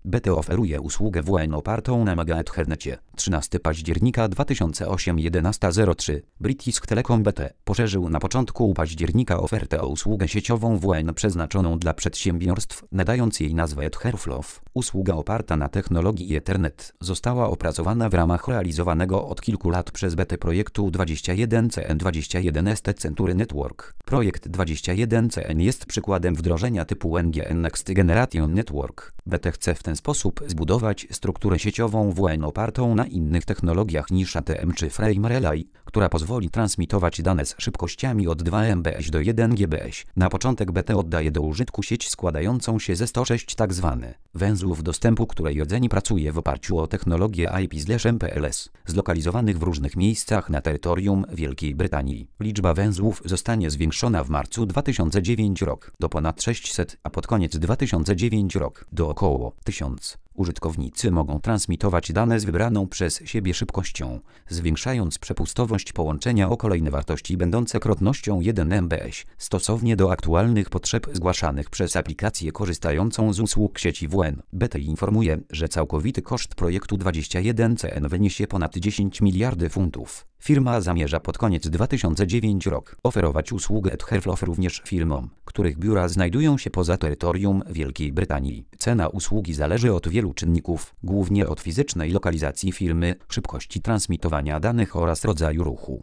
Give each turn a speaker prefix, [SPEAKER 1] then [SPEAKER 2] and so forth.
[SPEAKER 1] BT oferuje usługę WLAN opartą na Mega Ethernecie. 13 października 2008 11:03 British Telecom BT poszerzył na początku października ofertę o usługę sieciową WLAN przeznaczoną dla przedsiębiorstw, nadając jej nazwę Etherflow. Usługa oparta na technologii Ethernet została opracowana w ramach realizowanego od kilku lat przez BT projektu 21CN21ST Century Network. Projekt 21CN jest przykładem wdrożenia typu NGN Next Generation Network. BT chce w ten sposób zbudować strukturę sieciową WLAN opartą na innych technologiach niż ATM czy Frame Relay, która pozwoli transmitować dane z szybkościami od 2 Mbps do 1 Gbps. Na początek BT oddaje do użytku sieć składającą się ze 106 tzw. węzłów dostępu, której rdzeń pracuje w oparciu o technologię IP/MPLS, zlokalizowanych w różnych miejscach na terytorium Wielkiej Brytanii. Liczba węzłów zostanie zwiększona w marcu 2009 rok do ponad 600, a pod koniec 2009 rok do około 1000. Użytkownicy mogą transmitować dane z wybraną przez siebie szybkością, zwiększając przepustowość połączenia o kolejne wartości będące krotnością 1 Mbps, stosownie do aktualnych potrzeb zgłaszanych przez aplikację korzystającą z usług sieci WLAN. BT informuje, że całkowity koszt projektu 21CN wyniesie ponad 10 miliardów funtów. Firma zamierza pod koniec 2009 rok oferować usługę Etherflow również firmom, których biura znajdują się poza terytorium Wielkiej Brytanii. Cena usługi zależy od wielu czynników, głównie od fizycznej lokalizacji firmy, szybkości transmitowania danych oraz rodzaju ruchu.